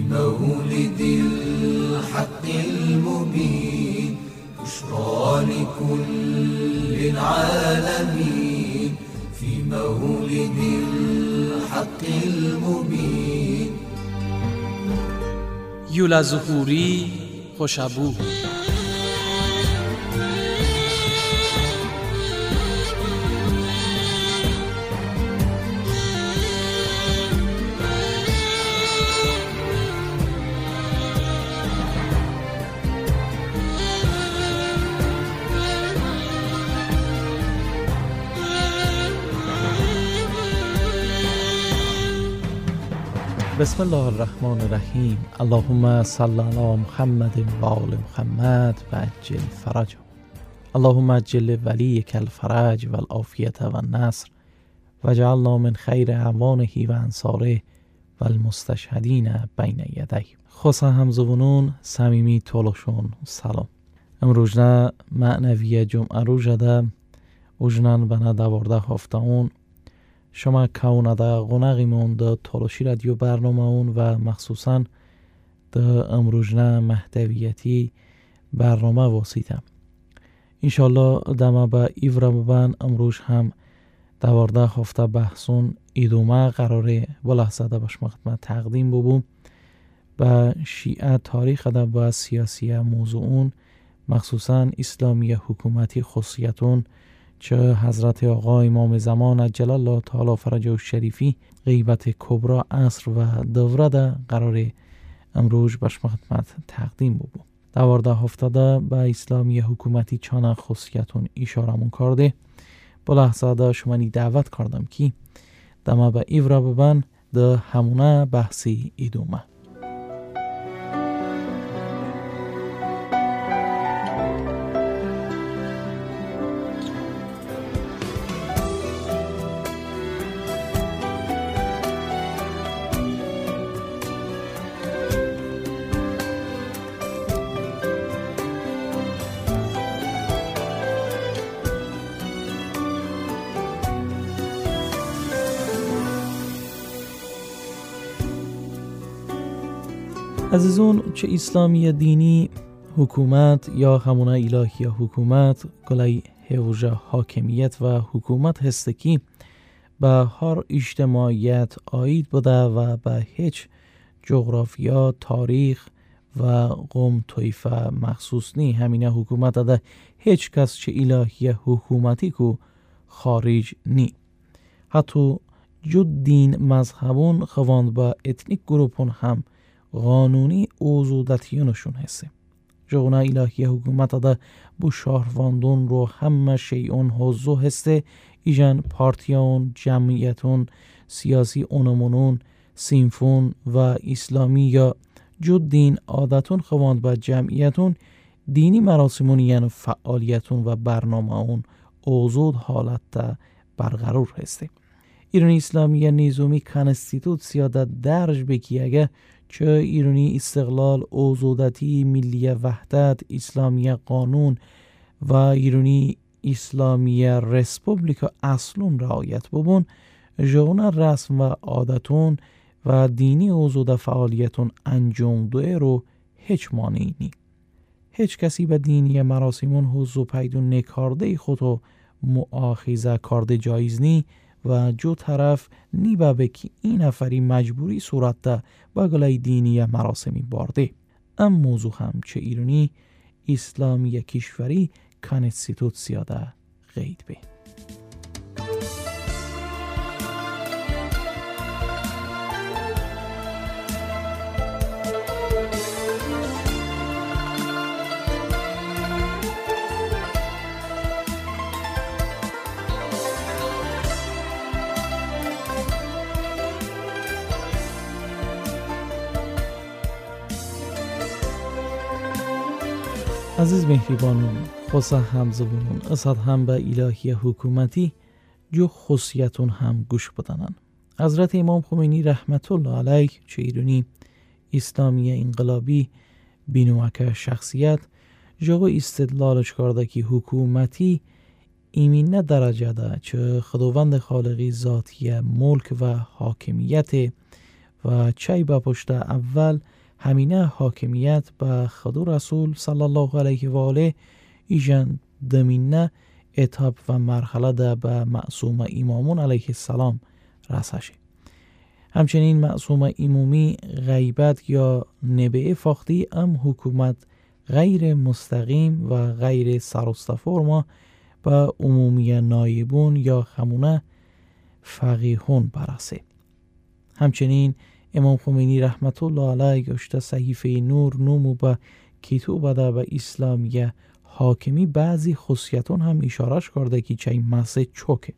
مولد الحق المبين بشرى لكل العالمين في مولد الحق المبين. یولا ظهوری خوشابو. بسم الله الرحمن الرحیم. اللهم صل علی محمد و آل محمد و عجل فرج. اللهم عجل ولیک الفرج و العافیت و النصر و جعلنا من خیر اعوانه و انصاره و المستشهدین بین یدیه. خصوصا همزبونون صمیمی طولشون سلام. امروزنا معنوی جمعه رو جده اوجنان بنا 12 هفته اون شما کونه دا قناقیمون دا تالاشی رادیو برنامه اون و مخصوصا دا امروزنا محتویتی برنامه واسیتم. انشالله دما با ایورا ببن امروز هم 12 هفته بحثون ایدومه قراره و لحظه دا باش خدمت تقدیم ببوم با شیعه تاریخ دا با سیاسی موضوعون مخصوصا اسلامی حکومتی خصوصیتون چه حضرت آقا امام زمان عجل الله تعالی فرجه الشریفی غیبت کبرا عصر و دوره ده قرار امروز باش خدمت تقدیم ببو. 12 هفته ده با اسلامی حکومتی چانه خصوصیتون اشارمون کرده. با لحظه ده شما نی دعوت کردم که دما با ایورا ببن ده همونه بحثی ایدومه. عزیزون، چه اسلامی دینی حکومت یا همونه الهی حکومت کلای حوزه حاکمیت و حکومت هست که به هر اجتماعیت آید بوده و به هیچ جغرافیا، تاریخ و قوم طایفه مخصوص نی. همینه حکومت ده هیچ کس چه الهی حکومتی کو خارج نی. حتی جد دین مذهبون خواند با اتنیک گروپون هم قانونی اوزودتیانشون هسته. جغنه الهی حکومت ده بو شهرواندون رو همه شیعون حضو هسته. ایجان پارتیون، جمعیتون، سیاسی اونمونون، سینفون و اسلامی یا جد دین عادتون خواند با جمعیتون دینی مراسمون یعنی فعالیتون و برنامه اون اوزود حالت ده برقرار هسته. ایرانی اسلامی نیزومی کانستیتوت سیادت درج بکی اگه چه ایرانی استقلال، اوزودتی، ملی وحدت، اسلامی قانون و ایرانی اسلامی رسپوبلیکا اصلون رعایت ببون جونه رسم و عادتون و دینی اوزوده فعالیتون انجام دوه رو هیچ مانعی نی. هیچ کسی به دینی مراسمون حضو پیدون نکارده خودو مؤاخذه کارده جایز نی و جو طرف نیبه بکی این نفری مجبوری صورت ده با گلای دینی مراسمی بارده. ام موضوع هم چه ایرانی اسلامی کشوری کانستیتوت سیاده غید به. عزیز مهربانون، خصوصا همزبونون اصاد هم به الهی حکومتی جو خصوصیتون هم گوش بدنن. حضرت امام خمینی رحمت الله علیه چه ایرانی اسلامی انقلابی بینوکه شخصیت جو استدلالش کرده که حکومتی ایمینه درجه ده چه خداوند خالقی ذاتی ملک و حاکمیت و چای با پشت اول همینه حاکمیت به خود رسول صلی الله علیه و آله ایجان دمینه اتاب و مرحله ده به معصوم امامون علیه السلام رسشه. همچنین معصوم امامی غیبت یا نبع فاختی ام حکومت غیر مستقیم و غیر سرستفرما به عمومی نایبون یا همونه فقیهون برسه. همچنین امام خمینی رحمت الله علیه گشته صحیفه نور نومو به کتاب ده به اسلامیه حاکمی بعضی خصوصیتون هم اشارش کرده که چه مسه چوکه.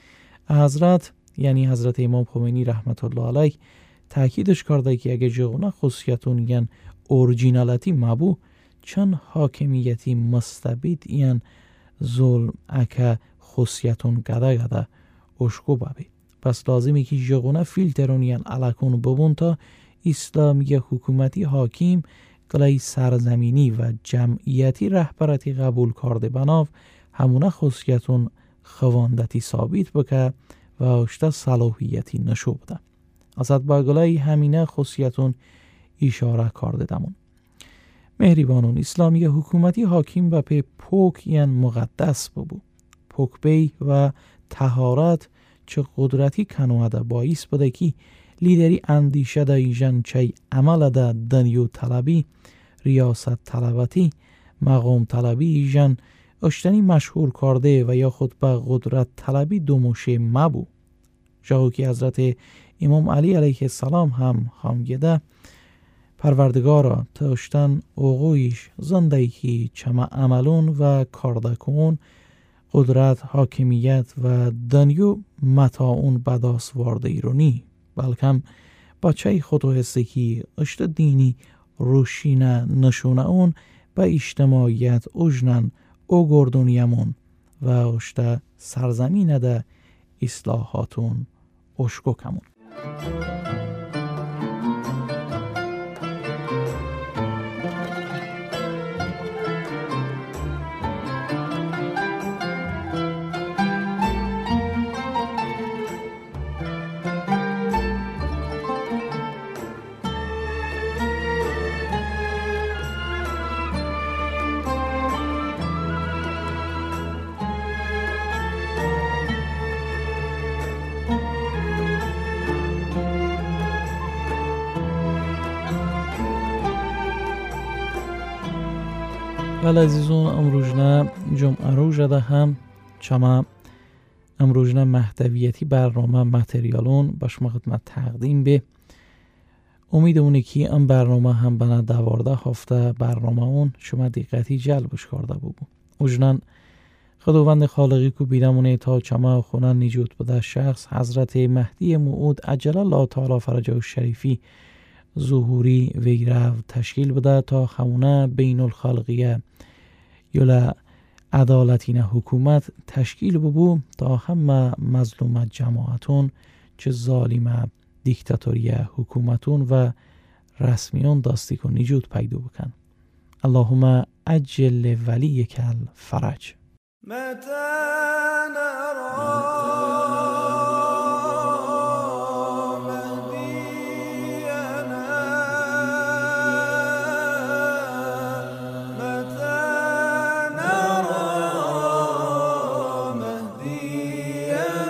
حضرت یعنی حضرت امام خمینی رحمت الله علیه تاکیدش کرده که اگه جغونه خصوصیتون یعنی اورجینالیتی مبو چند حاکمیتی مستبید یعنی ظلم اکه خصوصیتون گده اشکو ببی. پس لازمی که جغونه فیلترون یعنی علاکون ببون تا اسلامی حکومتی حاکم گلای سرزمینی و جمعیتی رهبرتی قبول کرده بناف همونه خصوصیتون خواندتی ثابت بکه و اشته صلاحیتی نشو بده. ازت با گلای همینه خصوصیتون اشاره کرده دمون. مهربانون اسلامی حکومتی حاکم به پی پوک یعنی مقدس ببو. پوک بی و طهارت چه قدرتی کنواده باعث بده که لیدری اندیشه ده ایجان چه عمل ده دنیو طلبی، ریاست طلبتی، مقام طلبی ایجان اشتنی مشهور کرده و یا خود به قدرت طلبی دوموشه مبو. جاو که حضرت امام علی علیه السلام هم خامگده پروردگارا تاشتن اوغویش زندگی چما عملون و کاردکون قدرت حاکمیت و دنیو متاعون بداس وارده ایرونی بلکم بچه خودو هسته که اشت دینی روشینه نشونه اون به اجتماعیت اجنن او گردونیمون و اشت سرزمینه ده اصلاحاتون اشکو کمون. ولی عزیزون امروزنه جمعه رو جده هم چما امروزنه محتویتی برنامه متریالون باش ما خدمت تقدیم به امیدمونه که ام برنامه هم بنا 12 هفته برنامه اون شما دقتی جلبش کرده بگو اوجنان خداوند خالقی کو بیدمونه تا چما خونن نجات بده شخص حضرت مهدی موعود عجل الله تعالی فرجه و شریفی ظهوری ویرو تشکیل بده تا خونه بین الخلقیه یولا عدالتین حکومت تشکیل ببو تا همه مظلومت جماعتون چه ظالم دیکتاتوری حکومتون و رسمیون داستی کن نجات پیدا بکن. اللهم عجل ولیک الفرج. مهدينا